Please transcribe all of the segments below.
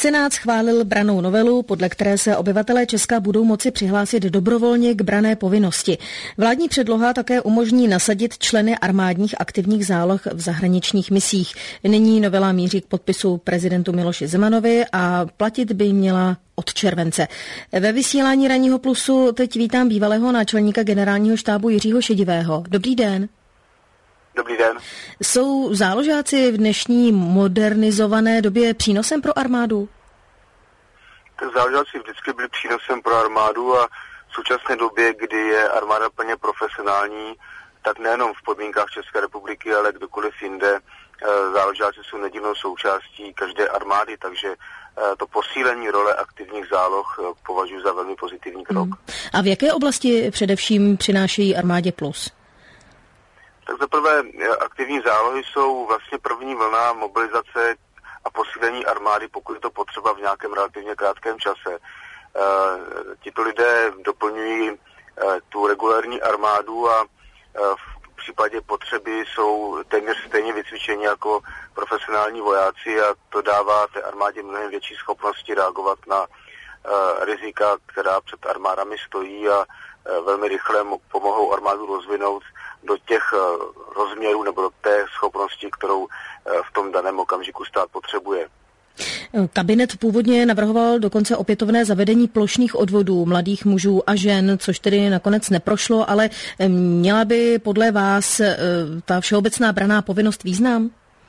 Senát schválil brannou novelu, podle které se obyvatelé Česka budou moci přihlásit dobrovolně k branné povinnosti. Vládní předloha také umožní nasadit členy armádních aktivních záloh v zahraničních misích. Nyní novela míří k podpisu prezidentu Miloši Zemanovi a platit by měla od července. Ve vysílání Ranního plusu teď vítám bývalého náčelníka generálního štábu Jiřího Šedivého. Dobrý den. Dobrý den. Jsou záložáci v dnešní modernizované době přínosem pro armádu? Tak záložáci vždycky byli přínosem pro armádu a v současné době, kdy je armáda plně profesionální, tak nejenom v podmínkách České republiky, ale kdekoliv jinde, záložáci jsou nedílnou součástí každé armády, takže to posílení role aktivních záloh považuji za velmi pozitivní krok. A v jaké oblasti především přinášejí armádě plus? Tak zaprvé aktivní zálohy jsou vlastně první vlna mobilizace a posílení armády, pokud je to potřeba v nějakém relativně krátkém čase. Tito lidé doplňují tu regulární armádu a v případě potřeby jsou téměř stejně vycvičeni jako profesionální vojáci a to dává té armádě mnohem větší schopnosti reagovat na rizika, která před armádami stojí a velmi rychle pomohou armádu rozvinout do těch rozměrů nebo do té schopnosti, kterou v tom daném okamžiku stát potřebuje. Kabinet původně navrhoval dokonce opětovné zavedení plošných odvodů mladých mužů a žen, což tedy nakonec neprošlo, ale měla by podle vás ta všeobecná branná povinnost význam?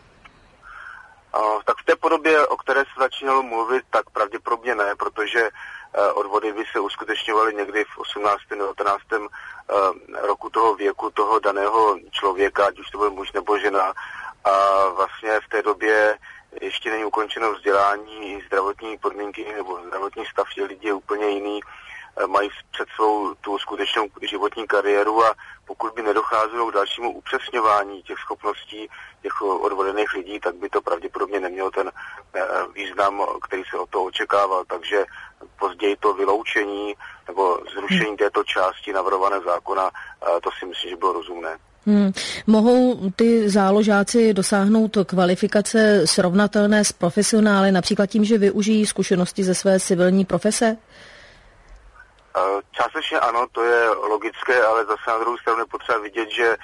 Tak v té podobě, o které se začínalo mluvit, tak pravděpodobně ne, protože odvody by se uskutečňovaly někdy v 18. 19. roku toho věku toho daného člověka, ať už to byl muž nebo žena. A vlastně v té době ještě není ukončeno vzdělání, zdravotní podmínky nebo zdravotní stav těch lidí je úplně jiný. Mají před svou tu skutečnou životní kariéru a pokud by nedocházelo k dalšímu upřesňování těch schopností těch odvodených lidí, tak by to pravděpodobně nemělo ten význam, který se od toho očekával. Takže později to vyloučení nebo zrušení této části navrhované zákona, to si myslím, že bylo rozumné. Mohou ty záložáci dosáhnout kvalifikace srovnatelné s profesionály, například tím, že využijí zkušenosti ze své civilní profese? Částečně ano, to je logické, ale zase na druhou stranu je potřeba vidět, že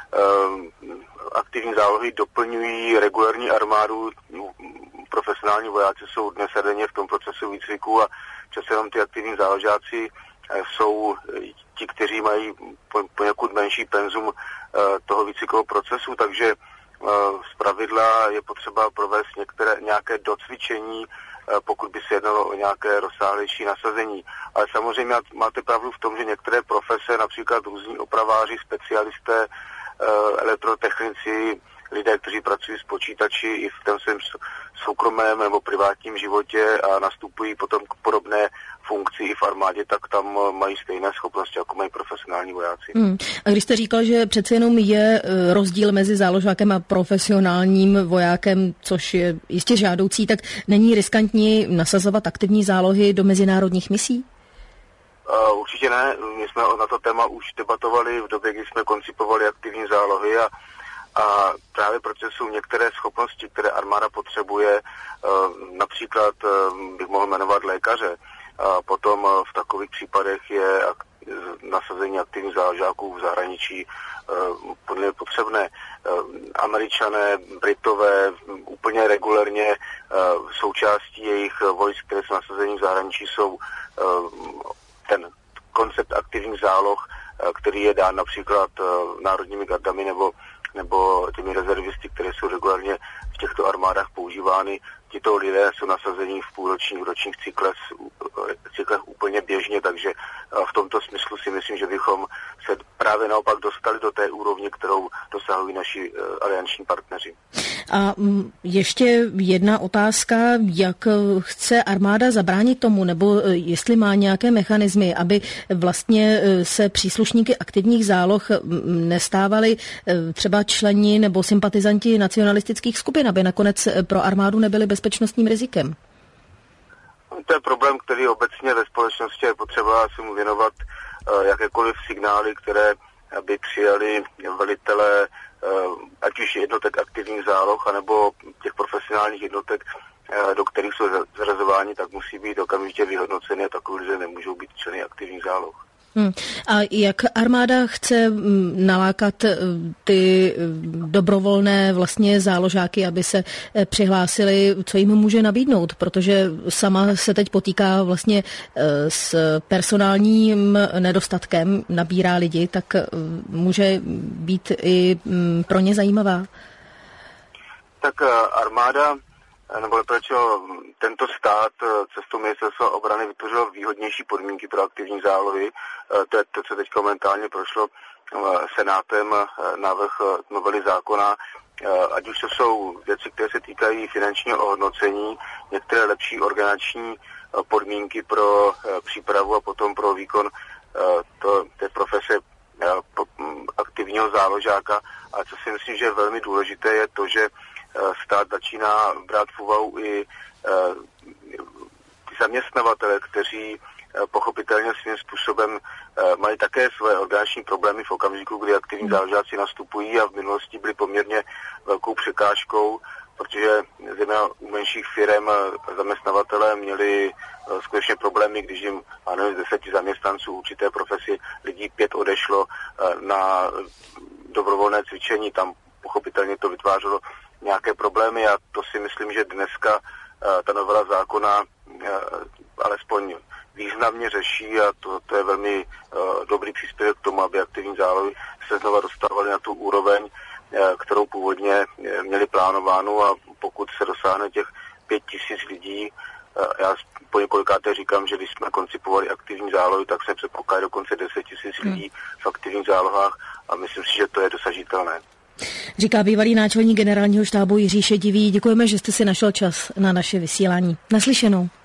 aktivní zálohy doplňují regulární armádu. Profesionální vojáci jsou dnes a denně v tom procesu výcviku a často jenom ty aktivní záložáci jsou ti, kteří mají poněkud menší penzum toho výcvikového procesu, takže zpravidla je potřeba provést nějaké docvičení, pokud by se jednalo o nějaké rozsáhlejší nasazení. Ale samozřejmě máte pravdu v tom, že některé profese, například různí opraváři, specialisté, elektrotechnici, lidé, kteří pracují s počítači i v tom svém soukromém nebo privátním životě a nastupují potom k podobné funkci i v armádě, tak tam mají stejné schopnosti, jako mají profesionální vojáci. A když jste říkal, že přece jenom je rozdíl mezi záložákem a profesionálním vojákem, což je jistě žádoucí, tak není riskantní nasazovat aktivní zálohy do mezinárodních misí? Určitě ne. My jsme na to téma už debatovali v době, kdy jsme koncipovali aktivní zálohy a právě protože jsou některé schopnosti, které armáda potřebuje, například bych mohl jmenovat lékaře, a potom v takových případech je nasazení aktivních záložáků v zahraničí podle potřebné. Američané, Britové úplně regulérně součástí jejich vojsk, které jsou nasazení v zahraničí, jsou ten koncept aktivních záloh, který je dán například národními gardami nebo těmi rezervisty, které jsou regulárně v těchto armádách používány. Tito lidé jsou nasazení v půlročních, ročních cyklech úplně běžně, takže v tomto smyslu si myslím, že bychom se právě naopak dostali do té úrovně, kterou dosahují naši alianční partneři. A ještě jedna otázka, jak chce armáda zabránit tomu, nebo jestli má nějaké mechanismy, aby vlastně se příslušníky aktivních záloh nestávali třeba členi nebo sympatizanti nacionalistických skupin, aby nakonec pro armádu nebyli bezpečnostním rizikem? To je problém, který obecně ve společnosti je potřeba si mu věnovat jakékoliv signály, které by přijali velitelé ať už jednotek aktivních záloh, anebo těch profesionálních jednotek, do kterých jsou zařazovány povolání, tak musí být okamžitě vyhodnoceny a takový lidé nemůžou být členy aktivních záloh. A jak armáda chce nalákat ty dobrovolné vlastně záložáky, aby se přihlásili, co jim může nabídnout? Protože sama se teď potýká vlastně s personálním nedostatkem, nabírá lidi, tak může být i pro ně zajímavá. Tak armáda, nebo proč tento stát cestou ministerstva obrany vytvořil výhodnější podmínky pro aktivní zálohy. To je to, co teď momentálně prošlo Senátem, návrh novely zákona, ať už to jsou věci, které se týkají finančního ohodnocení, některé lepší organizační podmínky pro přípravu a potom pro výkon té profese aktivního záložáka. A co si myslím, že je velmi důležité, je to, že stát začíná brát v úvahu i ty zaměstnavatele, kteří pochopitelně svým způsobem mají také své organizační problémy v okamžiku, kdy aktivní záložáci nastupují a v minulosti byli poměrně velkou překážkou, protože zejména u menších firem zaměstnavatelé měli skutečně problémy, když jim z 10 zaměstnanců určité profesi lidí 5 odešlo na dobrovolné cvičení, tam pochopitelně to vytvářelo nějaké problémy a to si myslím, že dneska ta novela zákona alespoň významně řeší a to je velmi dobrý příspěvek k tomu, aby aktivní zálohy se znova dostávaly na tu úroveň, kterou původně měli plánovánu a pokud se dosáhne těch 5 000 lidí, já po několikáté říkám, že když jsme koncipovali aktivní zálohy, tak se předpokládá dokonce 10 000 lidí v aktivních zálohách a myslím si, že to je dosažitelné. Říká bývalý náčelník generálního štábu Jiří Šedivý. Děkujeme, že jste si našel čas na naše vysílání. Naslyšenou.